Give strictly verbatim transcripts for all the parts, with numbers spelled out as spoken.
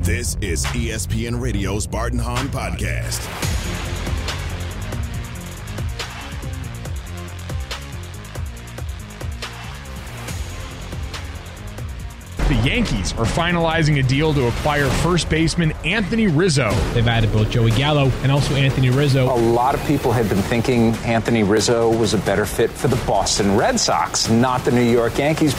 This is E S P N Radio's Bart and Hahn Podcast. The Yankees are finalizing a deal to acquire first baseman Anthony Rizzo. They've added both Joey Gallo and also Anthony Rizzo. A lot of people had been thinking Anthony Rizzo was a better fit for the Boston Red Sox, not the New York Yankees.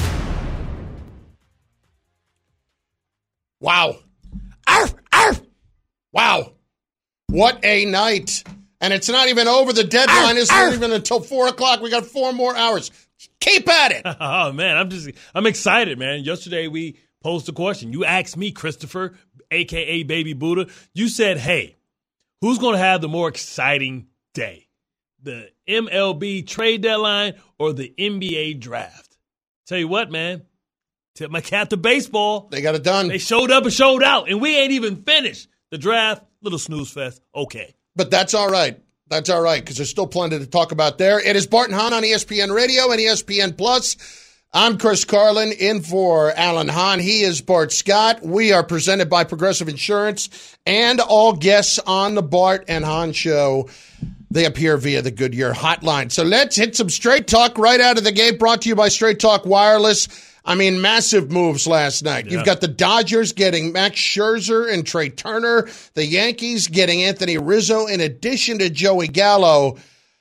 Wow. Arf, arf. Wow. What a night. And it's not even over. The deadline arf, isn't arf. even until four o'clock. We got four more hours. Keep at it. Oh, man, I'm just I'm excited, man. Yesterday we posed a question. You asked me, Christopher, a k a. Baby Buddha. You said, hey, who's going to have the more exciting day? The M L B trade deadline or the N B A draft? Tell you what, man. Tip my cap to baseball. They got it done. They showed up and showed out, and we ain't even finished. The draft, little snooze fest, okay. But that's all right. That's all right, because there's still plenty to talk about there. It is Bart and Hahn on E S P N Radio and E S P N Plus. I'm Chris Carlin, in for Alan Hahn. He is Bart Scott. We are presented by Progressive Insurance, and all guests on the Bart and Hahn Show, they appear via the Goodyear hotline. So let's hit some straight talk right out of the gate, brought to you by Straight Talk Wireless. I mean, massive moves last night. Yeah. You've got the Dodgers getting Max Scherzer and Trey Turner. The Yankees getting Anthony Rizzo in addition to Joey Gallo.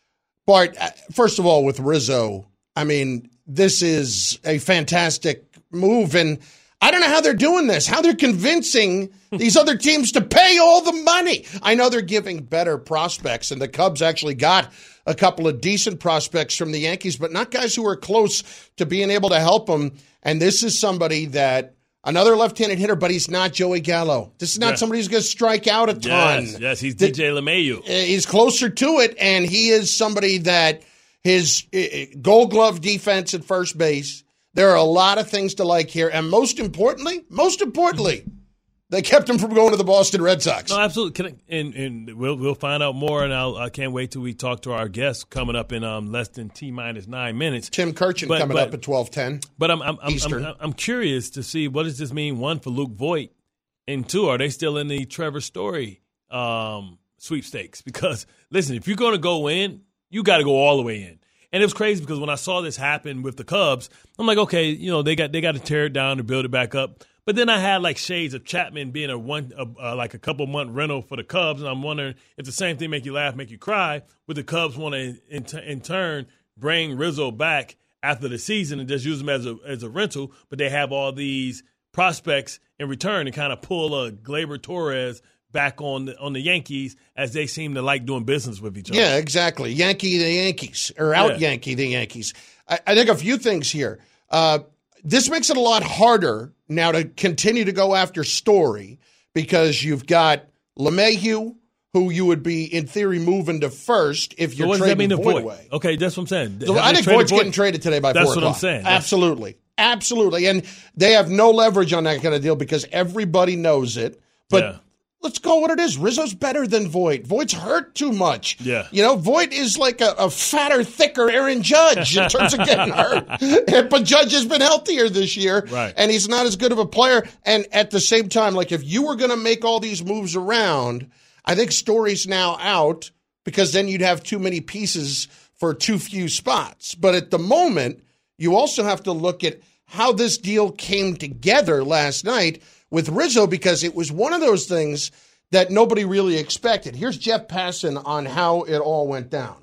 Bart, first of all, with Rizzo, I mean, this is a fantastic move. And I don't know how they're doing this, how they're convincing these other teams to pay all the money. I know they're giving better prospects, and the Cubs actually got a couple of decent prospects from the Yankees, but not guys who are close to being able to help them. And this is somebody that, another left-handed hitter, but he's not Joey Gallo. This is not yeah. somebody who's going to strike out a ton. Yes, yes he's D J LeMahieu. He's closer to it, and he is somebody that his Gold Glove defense at first base, there are a lot of things to like here. And most importantly, most importantly, they kept him from going to the Boston Red Sox. No, absolutely. Can I, and and we'll we'll find out more. And I'll, I can't wait till we talk to our guest coming up in um, less than T minus nine minutes. Tim Kirchin but, coming but, up at twelve ten. But I'm I'm, I'm I'm I'm curious to see, what does this mean? One, for Luke Voit, and two, are they still in the Trevor Story um, sweepstakes? Because listen, if you're going to go in, you got to go all the way in. And it was crazy because when I saw this happen with the Cubs, I'm like, okay, you know, they got they got to tear it down to build it back up. But then I had like shades of Chapman being a one, a, uh, like a couple month rental for the Cubs, and I'm wondering if the same thing make you laugh, make you cry. Would the Cubs want to in, t- in turn bring Rizzo back after the season and just use him as a as a rental? But they have all these prospects in return and kind of pull a Gleyber Torres back on the, on the Yankees, as they seem to like doing business with each other. Yeah, exactly. Yankee the Yankees, or out yeah. Yankee the Yankees. I, I think a few things here. Uh, this makes it a lot harder now to continue to go after Story, because you've got LeMahieu, who you would be, in theory, moving to first if you're so trading Voit away. Okay, that's what I'm saying. So I think Voigt's getting traded today by that's four o'clock. That's what I'm saying. Absolutely. Absolutely. And they have no leverage on that kind of deal because everybody knows it. But yeah. let's call it what it is. Rizzo's better than Voit. Voigt's hurt too much. Yeah. You know, Voit is like a, a fatter, thicker Aaron Judge in terms of getting hurt. But Judge has been healthier this year, right. and he's not as good of a player. And at the same time, like, if you were going to make all these moves around, I think Story's now out, because then you'd have too many pieces for too few spots. But at the moment, you also have to look at how this deal came together last night with Rizzo, because it was one of those things that nobody really expected. Here's Jeff Passan on how it all went down.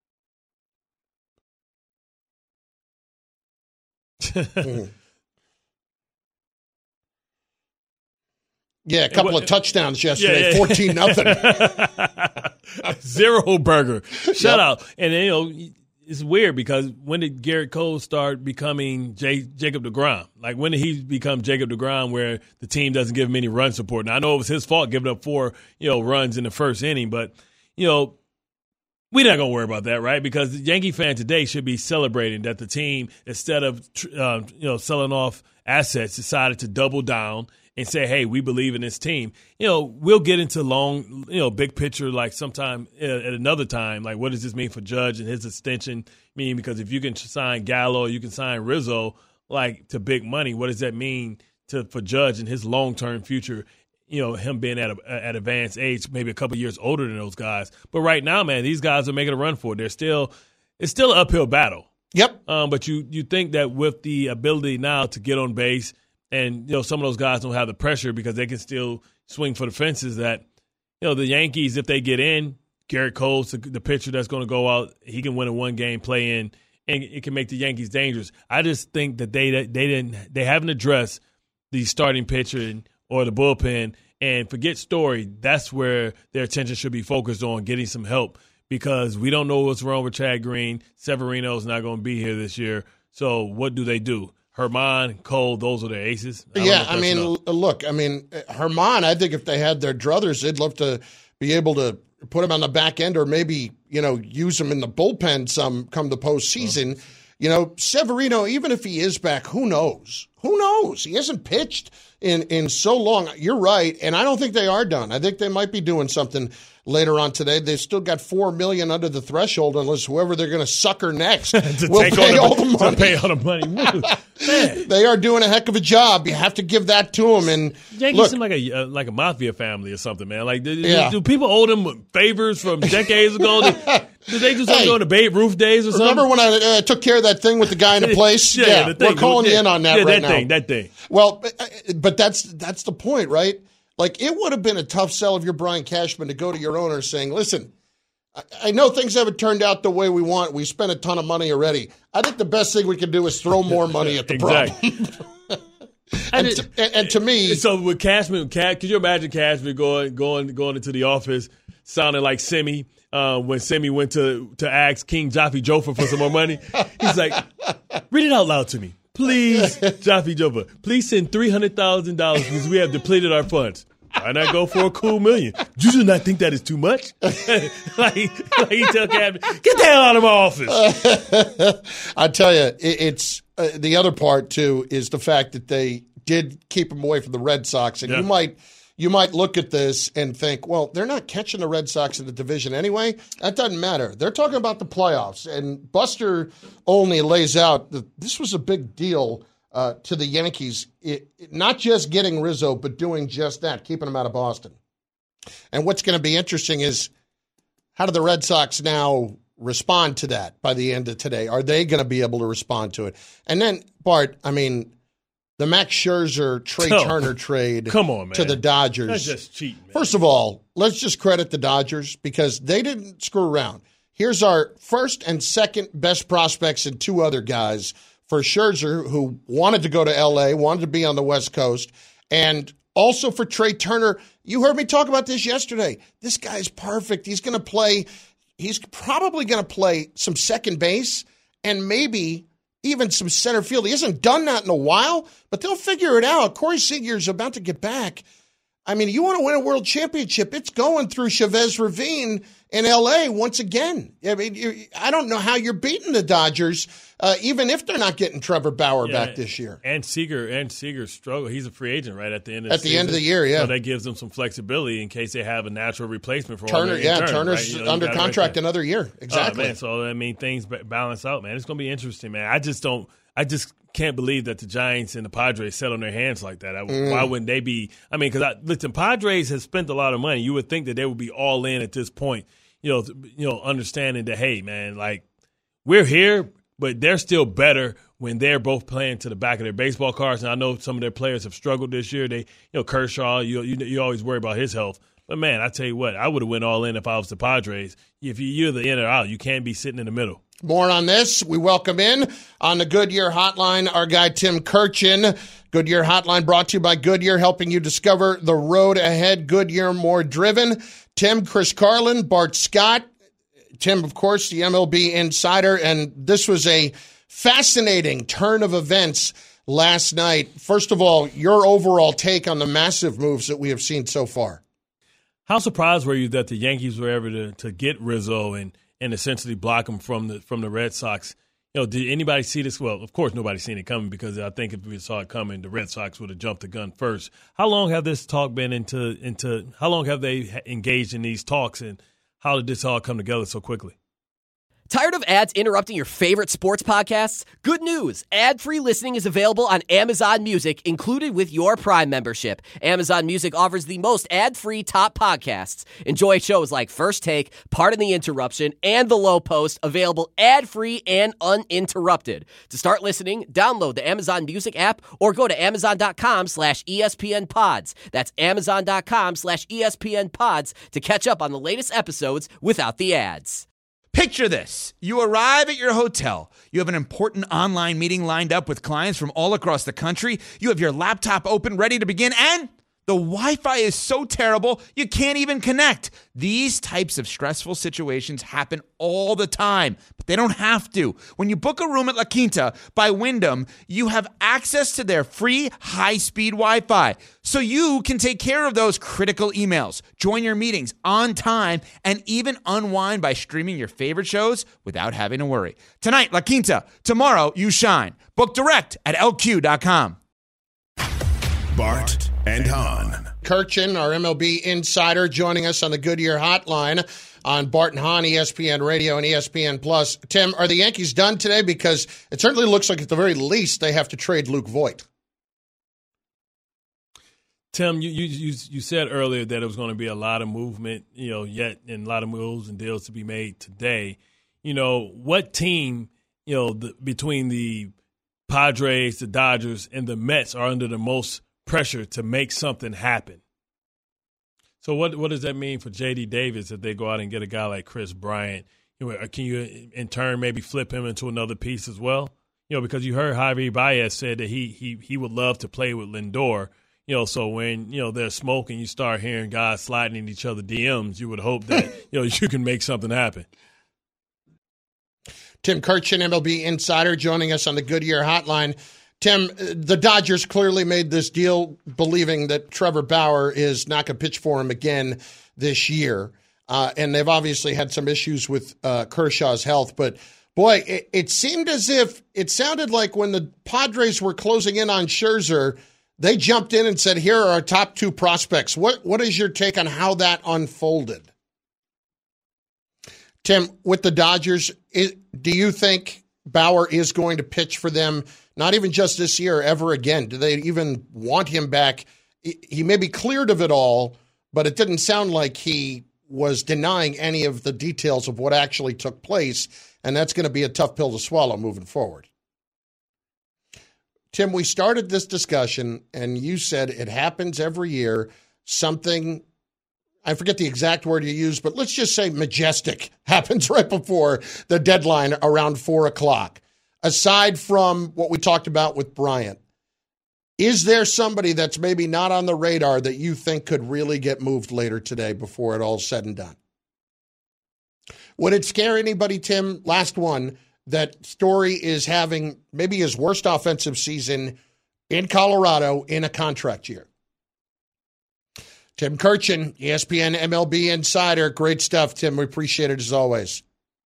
mm. Yeah, a couple what, of touchdowns yesterday, yeah, yeah. fourteen nothing. Zero burger. Shut yep. out. And, you know, it's weird because when did Garrett Cole start becoming J- Jacob deGrom? Like, when did he become Jacob deGrom, where the team doesn't give him any run support? Now, I know it was his fault giving up four, you know, runs in the first inning, but, you know, we're not going to worry about that, right? Because the Yankee fan today should be celebrating that the team, instead of, uh, you know, selling off assets, decided to double down and say, hey, we believe in this team. You know, we'll get into long, you know, big picture, like sometime at another time. Like, what does this mean for Judge and his extension? Mean, because if you can sign Gallo, you can sign Rizzo, like, to big money, what does that mean to for Judge and his long-term future you know, him being at a, at advanced age, maybe a couple years older than those guys. But right now, man, these guys are making a run for it. They're still it's still an uphill battle. Yep. Um, but you you think that with the ability now to get on base, and you know some of those guys don't have the pressure because they can still swing for the fences, that you know the Yankees, if they get in, Garrett Cole's the, the pitcher that's going to go out. He can win a one game play in, and it can make the Yankees dangerous. I just think that they they didn't they haven't addressed the starting pitcher or the bullpen, and forget Story. That's where their attention should be focused on getting some help, because we don't know what's wrong with Chad Green. Severino's not going to be here this year. So what do they do? Herman, Cole, those are their aces. I yeah, I mean, enough. look, I mean, Herman, I think if they had their druthers, they'd love to be able to put him on the back end, or maybe, you know, use him in the bullpen some come the postseason. Oh. You know, Severino, even if he is back, who knows? Who knows? He hasn't pitched in, in so long. You're right, and I don't think they are done. I think they might be doing something later on today. They've still got four million dollars under the threshold, unless whoever they're going to sucker next will pay all the, the money. To pay all the money. Man. They are doing a heck of a job. You have to give that to them. And Yankees look, seem like a uh, like a mafia family or something, man. Like, do, yeah. do people owe them favors from decades ago? Did, did they do something hey, during the Babe Ruth days or something? Remember when I uh, took care of that thing with the guy in the place? yeah, yeah the thing. We're calling yeah, you in on that yeah, right that now. Thing, that thing. Well, but that's that's the point, right? Like, it would have been a tough sell if you're Brian Cashman to go to your owner saying, listen, I, I know things haven't turned out the way we want. We spent a ton of money already. I think the best thing we can do is throw more money at the exactly. problem. and, to, and, and to me. So with Cashman, could you imagine Cashman going going going into the office sounding like Semi uh, when Semi went to, to ask King Jaffe Joffer for some more money? He's like, read it out loud to me. Please, Jaffe Joffer, please send three hundred thousand dollars because we have depleted our funds. Why not go for a cool million? You do not think that is too much? like, like he tell Cashman, get the hell out of my office. I tell you, it, it's uh, the other part, too, is the fact that they did keep him away from the Red Sox. And yeah. you might you might look at this and think, well, they're not catching the Red Sox in the division anyway. That doesn't matter. They're talking about the playoffs. And Buster Olney lays out that this was a big deal uh, to the Yankees, it, it, not just getting Rizzo, but doing just that, keeping him out of Boston. And what's going to be interesting is, how do the Red Sox now respond to that by the end of today? Are they going to be able to respond to it? And then, Bart, I mean, the Max Scherzer, Trey oh, Turner trade come on, man. to the Dodgers. That's just cheating, man. First of all, let's just credit the Dodgers because they didn't screw around. Here's our first and second best prospects and two other guys for Scherzer, who wanted to go to L A, wanted to be on the West Coast, and also for Trey Turner. You heard me talk about this yesterday. This guy's perfect. He's going to play – he's probably going to play some second base and maybe – even some center field. He hasn't done that in a while, but they'll figure it out. Corey Seager's about to get back. I mean, you want to win a world championship, it's going through Chavez Ravine in L A once again. I mean, I don't know how you're beating the Dodgers, uh, even if they're not getting Trevor Bauer yeah, back this year. And Seager, and Seager struggle. He's a free agent right at the end of the At the season. end of the year, yeah. So that gives them some flexibility in case they have a natural replacement for Turner. Yeah, Turner, Turner's right? you know, under contract another year. Exactly. Oh, man, so, I mean, things balance out, man. It's going to be interesting, man. I just don't – I just can't believe that the Giants and the Padres sat on their hands like that. I, mm. Why wouldn't they be – I mean, because, listen, Padres has spent a lot of money. You would think that they would be all in at this point, you know, you know, understanding that, hey, man, like, we're here, but they're still better when they're both playing to the back of their baseball cards. And I know some of their players have struggled this year. They, you know, Kershaw, you you, you always worry about his health. But, man, I tell you what, I would have went all in if I was the Padres. If you're the in or out, you can't be sitting in the middle. More on this. We welcome in on the Goodyear Hotline our guy Tim Kurkjian. Goodyear Hotline brought to you by Goodyear, helping you discover the road ahead. Goodyear, more driven. Tim, Chris Carlin, Bart Scott. Tim, of course, the M L B insider. And this was a fascinating turn of events last night. First of all, your overall take on the massive moves that we have seen so far. How surprised were you that the Yankees were able to, to get Rizzo and, and essentially block him from the from the Red Sox? You know, did anybody see this? Well, of course, nobody's seen it coming because I think if we saw it coming, the Red Sox would have jumped the gun first. How long have this talk been into into? How long have they engaged in these talks, and how did this all come together so quickly? Tired of ads interrupting your favorite sports podcasts? Good news! Ad-free listening is available on Amazon Music, included with your Prime membership. Amazon Music offers the most ad-free top podcasts. Enjoy shows like First Take, Pardon the Interruption, and The Low Post, available ad-free and uninterrupted. To start listening, download the Amazon Music app or go to amazon.com slash ESPN pods. That's amazon.com slash ESPN pods to catch up on the latest episodes without the ads. Picture this. You arrive at your hotel. You have an important online meeting lined up with clients from all across the country. You have your laptop open, ready to begin, and the Wi-Fi is so terrible, you can't even connect. These types of stressful situations happen all the time, but they don't have to. When you book a room at La Quinta by Wyndham, you have access to their free high-speed Wi-Fi, so you can take care of those critical emails, join your meetings on time, and even unwind by streaming your favorite shows without having to worry. Tonight, La Quinta. Tomorrow, you shine. Book direct at L Q dot com. Bart and Hahn. Kirchin, our M L B insider, joining us on the Goodyear Hotline on Bart and Hahn, E S P N Radio and E S P N Plus. Tim, are the Yankees done today? Because it certainly looks like at the very least they have to trade Luke Voit. Tim, you you you said earlier that it was going to be a lot of movement, you know, yet and a lot of moves and deals to be made today. You know, what team, you know, the, between the Padres, the Dodgers, and the Mets are under the most pressure to make something happen? So what what does that mean for J D Davis if they go out and get a guy like Chris Bryant? You know, can you in turn maybe flip him into another piece as well? You know, because you heard Javi Baez said that he he he would love to play with Lindor. You know, so when, you know, there's smoke and you start hearing guys sliding in each other D Ms, you would hope that, you know, you can make something happen. Tim Kirchin, M L B insider, joining us on the Goodyear Hotline. Tim, the Dodgers clearly made this deal believing that Trevor Bauer is not going to pitch for him again this year. Uh, and they've obviously had some issues with uh, Kershaw's health. But, boy, it, it seemed as if it sounded like when the Padres were closing in on Scherzer, they jumped in and said, here are our top two prospects. What What is your take on how that unfolded? Tim, with the Dodgers, is, do you think Bauer is going to pitch for them, not even just this year, ever again? Do they even want him back? He may be cleared of it all, but it didn't sound like he was denying any of the details of what actually took place, and that's going to be a tough pill to swallow moving forward. Tim, we started this discussion, and you said it happens every year. Something, I forget the exact word you used, but let's just say majestic happens right before the deadline around four o'clock. Aside from what we talked about with Bryant, is there somebody that's maybe not on the radar that you think could really get moved later today before it all's said and done? Would it scare anybody, Tim? Last one. That Story is having maybe his worst offensive season in Colorado in a contract year. Tim Kirchin, E S P N M L B insider. Great stuff, Tim. We appreciate it as always.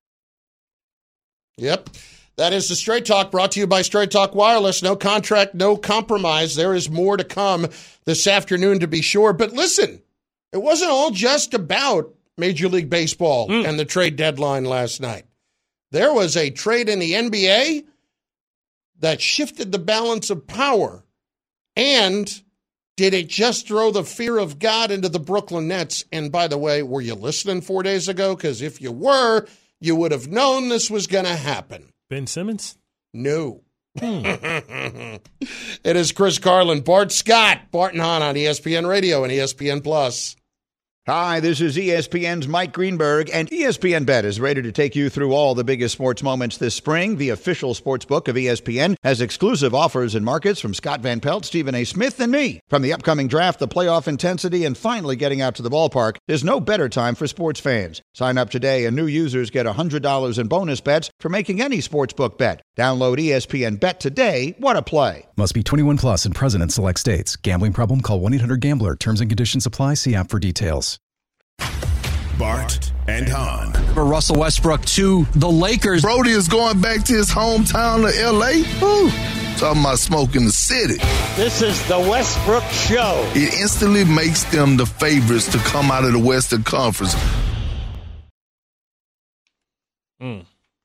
Yep. That is the Straight Talk, brought to you by Straight Talk Wireless. No contract, no compromise. There is more to come this afternoon, to be sure. But listen, it wasn't all just about Major League Baseball mm. and the trade deadline last night. There was a trade in the N B A that shifted the balance of power. And did it just throw the fear of God into the Brooklyn Nets? And by the way, were you listening four days ago? Because if you were, you would have known this was going to happen. Ben Simmons? No. Hmm. It is Chris Carlin, Bart Scott, Bart and Hahn on E S P N Radio and E S P N Plus. Hi, this is E S P N's Mike Greenberg, and E S P N Bet is ready to take you through all the biggest sports moments this spring. The official sports book of E S P N has exclusive offers and markets from Scott Van Pelt, Stephen A. Smith, and me. From the upcoming draft, the playoff intensity, and finally getting out to the ballpark, there's no better time for sports fans. Sign up today, and new users get one hundred dollars in bonus bets for making any sportsbook bet. Download E S P N Bet today. What a play. Must be twenty-one plus and present in select states. Gambling problem? Call one eight hundred gambler. Terms and conditions apply. See app for details. Bart and Hahn. Russell Westbrook to the Lakers. Brody is going back to his hometown of L A. Woo. Talking about smoke in the city. This is the Westbrook Show. It instantly makes them the favorites to come out of the Western Conference. Mm.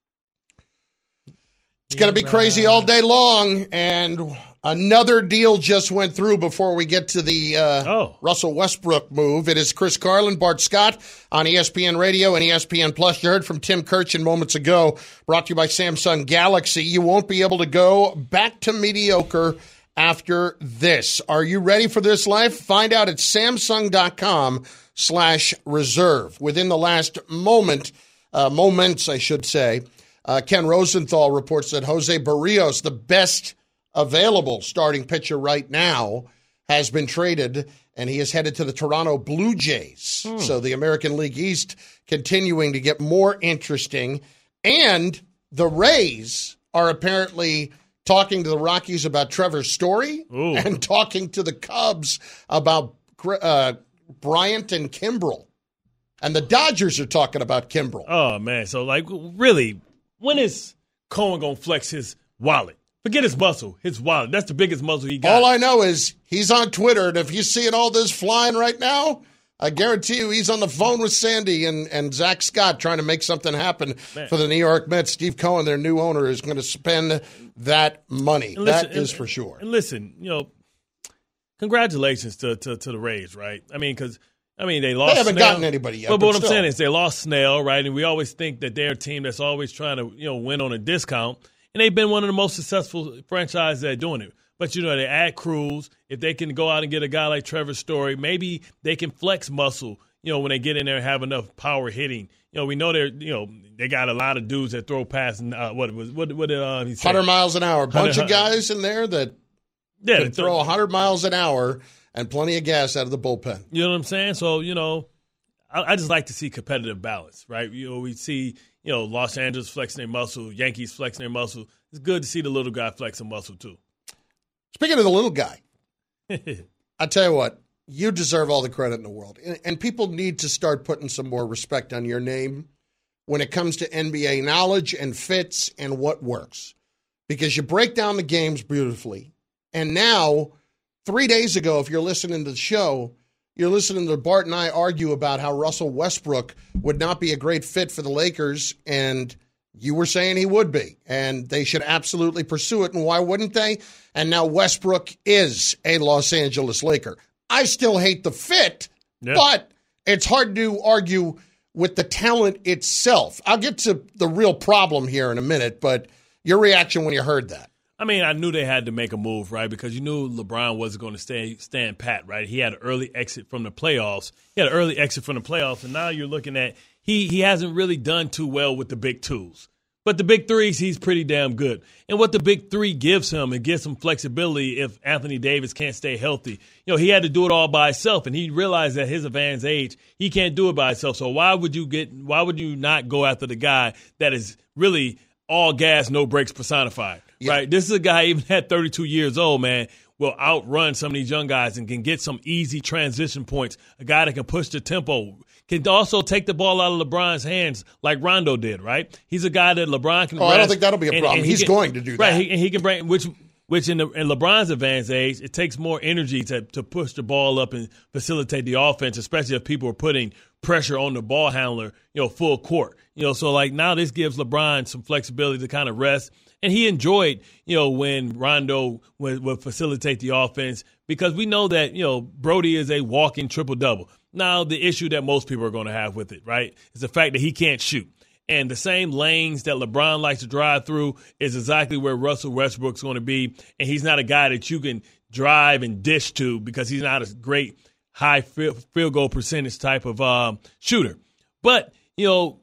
It's going to be crazy all day long, and another deal just went through before we get to the uh, oh. Russell Westbrook move. It is Chris Carlin, Bart Scott on E S P N Radio and E S P N Plus. You heard from Tim Kirchin moments ago, brought to you by Samsung Galaxy. You won't be able to go back to mediocre after this. Are you ready for this life? Find out at Samsung.com slash reserve. Within the last moment, uh, moments, I should say, uh, Ken Rosenthal reports that Jose Barrios, the best available starting pitcher right now, has been traded, and he is headed to the Toronto Blue Jays. Hmm. So the American League East continuing to get more interesting. And the Rays are apparently talking to the Rockies about Trevor Story Ooh. and talking to the Cubs about uh, Bryant and Kimbrel. And the Dodgers are talking about Kimbrel. Oh, man. So, like, really, when is Cohen going to flex his wallet? Forget his muscle, his wallet. That's the biggest muscle he got. All I know is he's on Twitter, and if you're seeing all this flying right now, I guarantee you he's on the phone with Sandy and, and Zach Scott trying to make something happen Man. for the New York Mets. Steve Cohen, their new owner, is going to spend that money. Listen, that is and, for sure. And listen, you know, congratulations to, to, to the Rays, right? I mean, because I mean, they lost. They haven't Snell, gotten anybody yet. But, but what still. I'm saying is they lost Snell, right? And we always think that they're a team that's always trying to, you know, win on a discount. And they've been one of the most successful franchises at doing it. But, you know, they add Cruz. If they can go out and get a guy like Trevor Story, maybe they can flex muscle, you know, when they get in there and have enough power hitting. You know, we know they're, you know, they got a lot of dudes that throw past, uh, what was, what, what did uh, he say? one hundred miles an hour. A bunch of guys in there that yeah, can throw one hundred miles an hour and plenty of gas out of the bullpen. You know what I'm saying? So, you know, I, I just like to see competitive balance, right? You know, we see, you know, Los Angeles flexing their muscle, Yankees flexing their muscle. It's good to see the little guy flex a muscle, too. Speaking of the little guy, I tell you what, you deserve all the credit in the world. And, and people need to start putting some more respect on your name when it comes to N B A knowledge and fits and what works. Because you break down the games beautifully. And now, three days ago, if you're listening to the show, you're listening to Bart and I argue about how Russell Westbrook would not be a great fit for the Lakers, and you were saying he would be, and they should absolutely pursue it, and why wouldn't they? And now Westbrook is a Los Angeles Laker. I still hate the fit, yeah. but it's hard to argue with the talent itself. I'll get to the real problem here in a minute, but your reaction when you heard that? I mean, I knew they had to make a move, right, because you knew LeBron wasn't going to stay stand pat, right? He had an early exit from the playoffs. He had an early exit from the playoffs, and now you're looking at he he hasn't really done too well with the big twos. But the big threes, he's pretty damn good. And what the big three gives him, it gives him flexibility if Anthony Davis can't stay healthy. You know, he had to do it all by himself, and he realized at his advanced age, he can't do it by himself. So why would you get? Why would you not go after the guy that is really all gas, no brakes personified, yeah. right? This is a guy, even at thirty-two years old, man, will outrun some of these young guys and can get some easy transition points. A guy that can push the tempo. Can also take the ball out of LeBron's hands like Rondo did, right? He's a guy that LeBron can. Oh, rest, I don't think that'll be a and, problem. And he He's can, going to do right, that. He, and he can bring which, which in, the, in LeBron's advanced age, it takes more energy to to push the ball up and facilitate the offense, especially if people are putting pressure on the ball handler, you know, full court. You know, so like now this gives LeBron some flexibility to kind of rest. And he enjoyed, you know, when Rondo would, would facilitate the offense because we know that, you know, Brody is a walking triple-double. Now, the issue that most people are going to have with it, right, is the fact that he can't shoot. And the same lanes that LeBron likes to drive through is exactly where Russell Westbrook's going to be. And he's not a guy that you can drive and dish to because he's not a great high field goal percentage type of um, shooter. But, you know,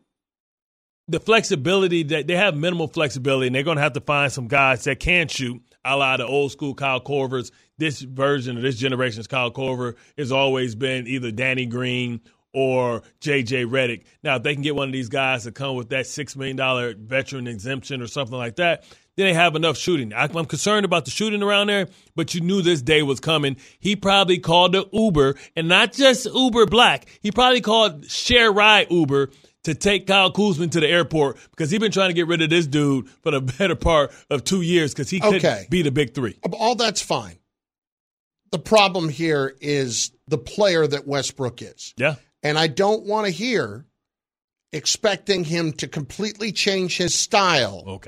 the flexibility that they have minimal flexibility, and they're going to have to find some guys that can shoot, a la the old school Kyle Korvers. This version of this generation's Kyle Korver has always been either Danny Green or J J Redick. Now, if they can get one of these guys to come with that six million dollars veteran exemption or something like that, then they have enough shooting. I'm concerned about the shooting around there, but you knew this day was coming. He probably called the Uber, and not just Uber Black. He probably called Share Ride Uber to take Kyle Kuzma to the airport because he's been trying to get rid of this dude for the better part of two years because he couldn't okay. be the big three. All that's fine. The problem here is the player that Westbrook is. Yeah. And I don't want to hear expecting him to completely change his style okay.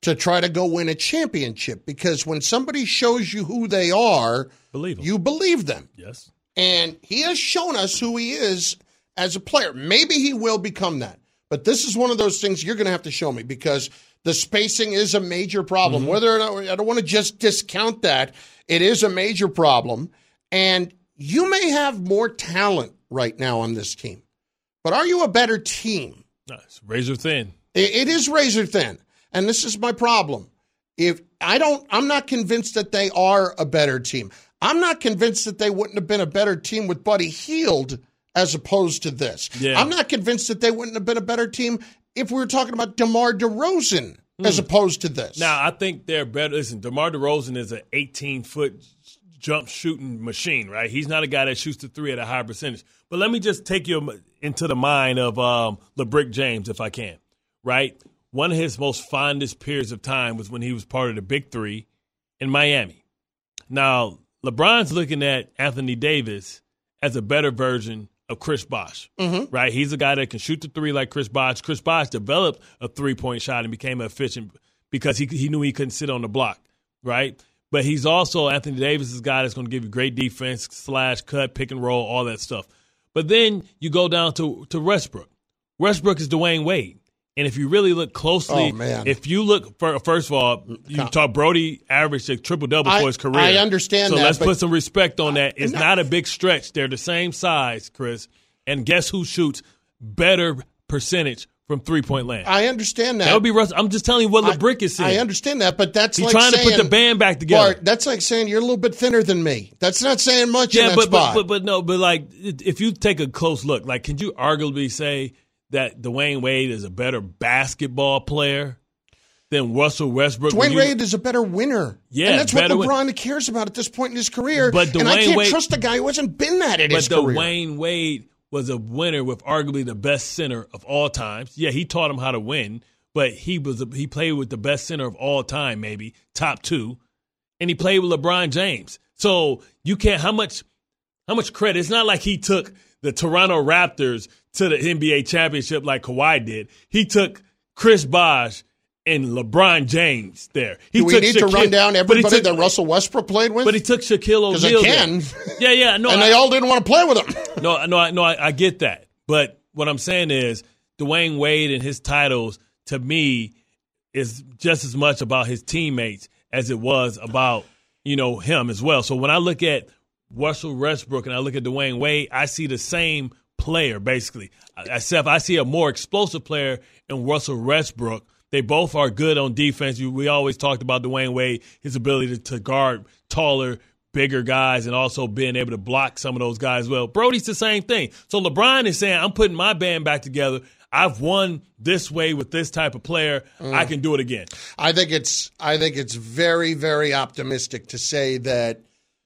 to try to go win a championship, because when somebody shows you who they are, believe them. you believe them. Yes. And he has shown us who he is as a player. Maybe he will become that. But this is one of those things you're going to have to show me, because the spacing is a major problem. Mm-hmm. Whether or not, I don't want to just discount that. It is a major problem. And you may have more talent right now on this team. But are you a better team? No, it's razor thin. It, it is razor thin. And this is my problem. If I don't, I'm not convinced that they are a better team. I'm not convinced that they wouldn't have been a better team with Buddy Hield as opposed to this. Yeah. I'm not convinced that they wouldn't have been a better team if we were talking about DeMar DeRozan mm. as opposed to this. Now, I think they're better. Listen, DeMar DeRozan is an eighteen-foot jump shooting machine, right? He's not a guy that shoots the three at a high percentage. But let me just take you into the mind of um, LeBrick James, if I can, right? One of his most fondest periods of time was when he was part of the Big Three in Miami. Now, LeBron's looking at Anthony Davis as a better version of Chris Bosh, mm-hmm. right? He's a guy that can shoot the three like Chris Bosh. Chris Bosh developed a three-point shot and became efficient because he he knew he couldn't sit on the block, right? But he's also Anthony Davis' guy that's going to give you great defense, slash, cut, pick and roll, all that stuff. But then you go down to, to Westbrook. Westbrook is Dwayne Wade. And if you really look closely, oh, man. if you look, for, first of all, you talk Brody averaged a triple-double for his career. I understand so that. So let's but put some respect on that. It's no. not a big stretch. They're the same size, Chris. And guess who shoots better percentage from three-point land? I understand that. That would be Russ. I'm just telling you what LeBrick is saying. I understand that, but that's He's like trying saying, to put the band back together. Bart, that's like saying you're a little bit thinner than me. That's not saying much yeah, in that but, spot. But, but, but no, but like if you take a close look, like can you arguably say that Dwayne Wade is a better basketball player than Russell Westbrook? Dwayne you, Wade is a better winner. Yeah, and that's what LeBron win. cares about at this point in his career. But Dwayne and I can't Wade, trust a guy who hasn't been that in but his career. But Dwayne Wade was a winner with arguably the best center of all times. Yeah, he taught him how to win, but he was a, he played with the best center of all time, maybe top two, and he played with LeBron James. So you can't how much how much credit? It's not like he took the Toronto Raptors to the N B A championship like Kawhi did. He took Chris Bosh and LeBron James there. He Do we took need Shaquille, to run down everybody took, that Russell Westbrook played with? But he took Shaquille O'Neal. Because they can. There. Yeah, yeah. No, and I, they all didn't want to play with him. no, no, I, no. I, I get that. But what I'm saying is Dwayne Wade and his titles, to me, is just as much about his teammates as it was about, you know, him as well. So when I look at Russell Westbrook and I look at Dwayne Wade, I see the same player, basically. Except I see a more explosive player in Russell Westbrook. They both are good on defense. We always talked about Dwayne Wade, his ability to guard taller, bigger guys and also being able to block some of those guys well. Brody's the same thing. So LeBron is saying, I'm putting my band back together. I've won this way with this type of player. Mm. I can do it again. I think it's I think it's very, very optimistic to say that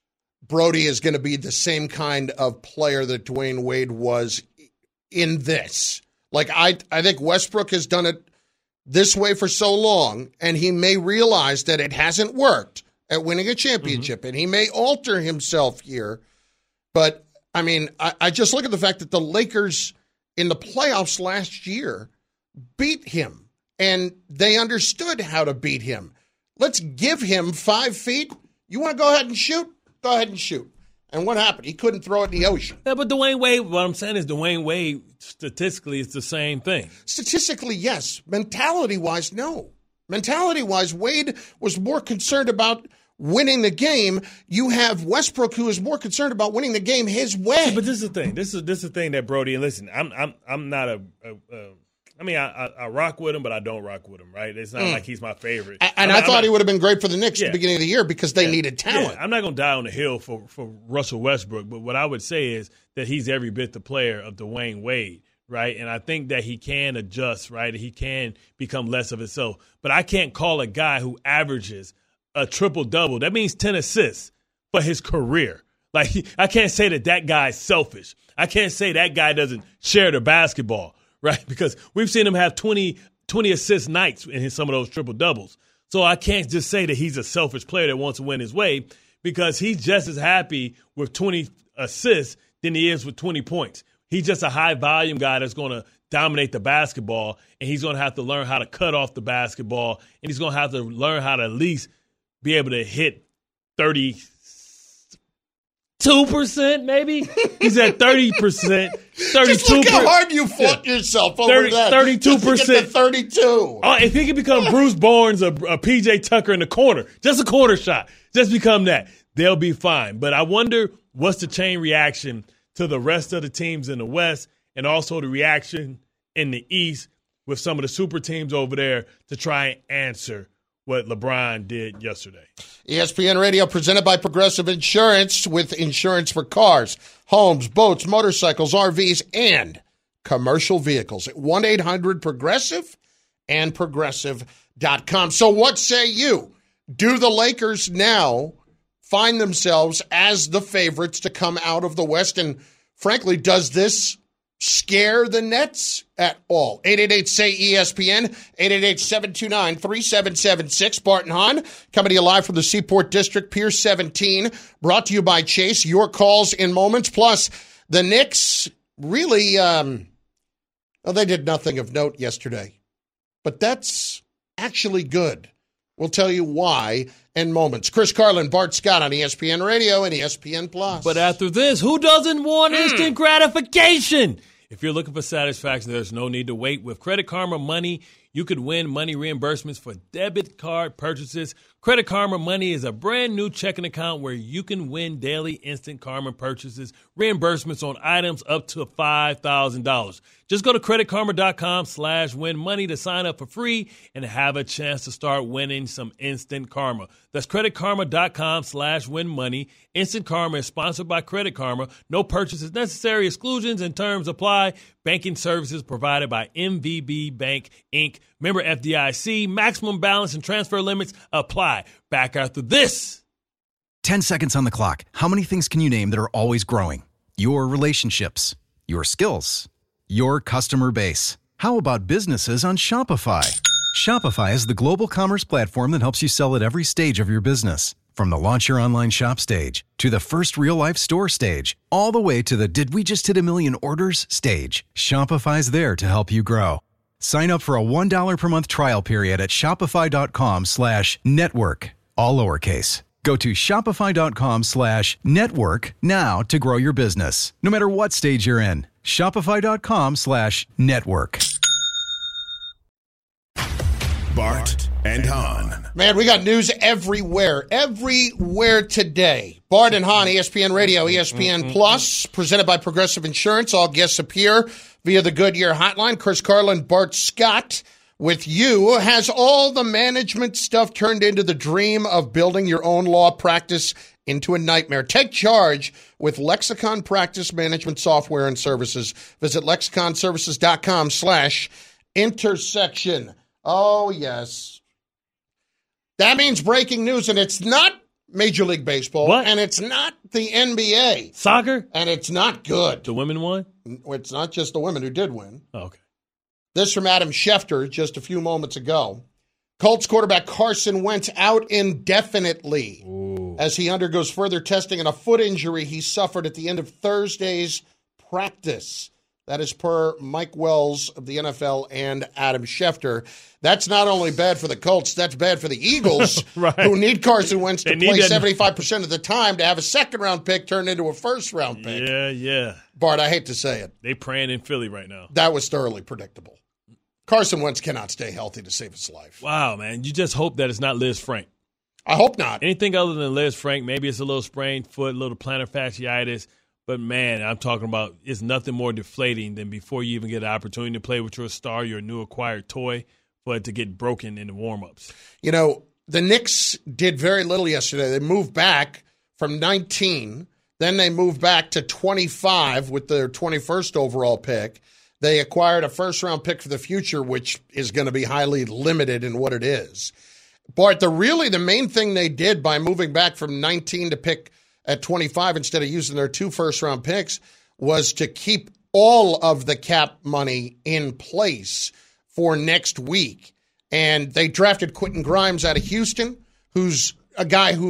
Brody is going to be the same kind of player that Dwayne Wade was in this. Like, I, I think Westbrook has done it this way for so long, and he may realize that it hasn't worked at winning a championship, mm-hmm. and he may alter himself here. But, I mean, I, I just look at the fact that the Lakers in the playoffs last year beat him, and they understood how to beat him. Let's give him five feet. You want to go ahead and shoot? Go ahead and shoot. And what happened? He couldn't throw it in the ocean. Yeah, but Dwayne Wade, what I'm saying is Dwayne Wade, statistically, it's the same thing. Statistically, yes. Mentality-wise, no. Mentality-wise, Wade was more concerned about winning the game. You have Westbrook, who is more concerned about winning the game his way. Yeah, but this is the thing. This is this is the thing that Brody, and listen, I'm I'm I'm not a, a, a I mean, I, I, I rock with him, but I don't rock with him, right? It's not mm. like he's my favorite. And, and I thought not, he would have been great for the Knicks yeah. at the beginning of the year because they yeah. needed talent. Yeah. I'm not going to die on the hill for, for Russell Westbrook, but what I would say is that he's every bit the player of Dwayne Wade, right? And I think that he can adjust, right? He can become less of himself. But I can't call a guy who averages a triple-double. That means ten assists for his career. Like, I can't say that that guy's selfish. I can't say that guy doesn't share the basketball. Right, because we've seen him have twenty, twenty assist nights in his, some of those triple doubles. So I can't just say that he's a selfish player that wants to win his way because he's just as happy with twenty assists than he is with twenty points. He's just a high-volume guy that's going to dominate the basketball, and he's going to have to learn how to cut off the basketball, and he's going to have to learn how to at least be able to hit thirty-two percent maybe? He's at thirty percent. thirty-two percent. Just look how hard you fought yeah. yourself over thirty, that. thirty-two percent. Just to get to thirty-two. Oh, if he can become Bruce Barnes or, or P J Tucker in the corner, just a corner shot, just become that, they'll be fine. But I wonder what's the chain reaction to the rest of the teams in the West and also the reaction in the East with some of the super teams over there to try and answer what LeBron did yesterday. E S P N Radio presented by Progressive Insurance with insurance for cars, homes, boats, motorcycles, R Vs, and commercial vehicles at one eight hundred progressive and progressive dot com. So what say you? Do the Lakers now find themselves as the favorites to come out of the West? And frankly, does this scare the Nets at all? eight eight eight, S A Y, E S P N, eight eight eight, seven two nine, three seven seven six. Bart and Hahn coming to you live from the Seaport District, Pier seventeen, brought to you by Chase. Your calls in moments. Plus, the Knicks really, um, well, they did nothing of note yesterday. But that's actually good. We'll tell you why in moments. Chris Carlin, Bart Scott on E S P N Radio and E S P N Plus. But after this, who doesn't want mm. instant gratification? If you're looking for satisfaction, there's no need to wait. With Credit Karma Money, you could win money reimbursements for debit card purchases. Credit Karma Money is a brand new checking account where you can win daily instant Karma purchases, reimbursements on items up to five thousand dollars. Just go to creditkarma.com slash win money to sign up for free and have a chance to start winning some instant karma. That's creditkarma.com slash win money. Instant Karma is sponsored by Credit Karma. No purchases necessary. Exclusions and terms apply. Banking services provided by M V B Bank, Incorporated. Member F D I C. Maximum balance and transfer limits apply. Back after this. ten seconds on the clock. How many things can you name that are always growing? Your relationships, your skills, your customer base. How about businesses on Shopify? Shopify is the global commerce platform that helps you sell at every stage of your business. From the launch your online shop stage to the first real-life store stage, all the way to the did we just hit a million orders stage, Shopify's there to help you grow. Sign up for a one dollar per month trial period at shopify.com slash network, all lowercase. Go to shopify.com slash network now to grow your business, no matter what stage you're in. Shopify.com slash network. Bart and Hahn. Man, we got news everywhere. Everywhere today. Bart and Hahn, E S P N Radio, E S P N Plus, presented by Progressive Insurance. All guests appear via the Goodyear hotline. Chris Carlin, Bart Scott with you. Has all the management stuff turned into the dream of building your own law practice into a nightmare? Take charge with Lexicon Practice Management Software and Services. Visit lexiconservices.com slash intersection. Oh, yes. That means breaking news, and it's not Major League Baseball, what? And it's not the N B A. Soccer? And it's not good. The women won? It's not just the women who did win. Oh, okay. This from Adam Schefter just a few moments ago. Colts quarterback Carson Wentz out indefinitely Ooh. as he undergoes further testing on a foot injury he suffered at the end of Thursday's practice. That is per Mike Wells of the N F L and Adam Schefter. That's not only bad for the Colts, that's bad for the Eagles, right. who need Carson Wentz to They play need that- seventy-five percent of the time to have a second-round pick turned into a first-round pick. Yeah, yeah. Bart, I hate to say it. They praying in Philly right now. That was thoroughly predictable. Carson Wentz cannot stay healthy to save his life. Wow, man. You just hope that it's not Liz Frank. I hope not. Anything other than Liz Frank, maybe it's a little sprained foot, a little plantar fasciitis. But, man, I'm talking about it's nothing more deflating than before you even get an opportunity to play with your star, your new acquired toy, for it to get broken in the warm-ups. You know, the Knicks did very little yesterday. They moved back from nineteen. Then they moved back to twenty-five with their twenty-first overall pick. They acquired a first-round pick for the future, which is going to be highly limited in what it is. Bart, the really the main thing they did by moving back from nineteen to pick at twenty-five instead of using their two first-round picks was to keep all of the cap money in place for next week. And they drafted Quentin Grimes out of Houston, who's a guy who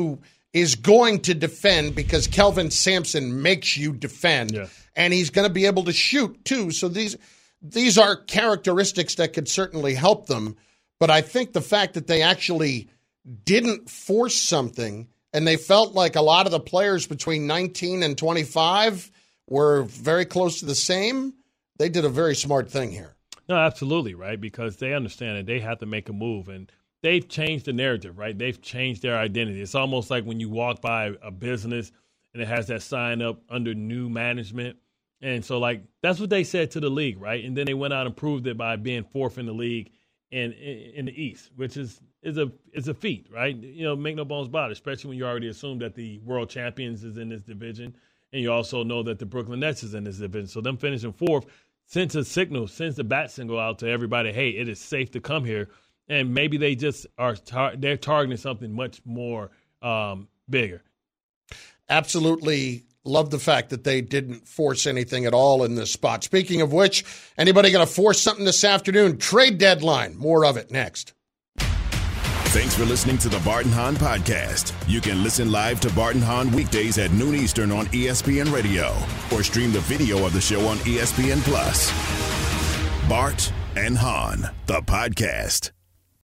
is going to defend because Kelvin Sampson makes you defend. Yeah. And he's going to be able to shoot, too. So these these are characteristics that could certainly help them. But I think the fact that they actually didn't force something and they felt like a lot of the players between nineteen and twenty-five were very close to the same, they did a very smart thing here. No, absolutely, right? Because they understand that they have to make a move. And they've changed the narrative, right? They've changed their identity. It's almost like when you walk by a business and it has that sign up under new management. And so, like, that's what they said to the league, right? And then they went out and proved it by being fourth in the league in in, in the East, which is is a is a feat, right? You know, make no bones about it, especially when you already assume that the world champions is in this division, and you also know that the Brooklyn Nets is in this division. So them finishing fourth sends a signal, sends the bat signal out to everybody, hey, it is safe to come here. And maybe they just are tar- they're targeting something much more um, bigger. Absolutely love the fact that they didn't force anything at all in this spot. Speaking of which, anybody going to force something this afternoon? Trade deadline. More of it next. Thanks for listening to the Bart and Hahn Podcast. You can listen live to Bart and Hahn weekdays at noon Eastern on E S P N Radio or stream the video of the show on E S P N Plus. Bart and Hahn, the podcast.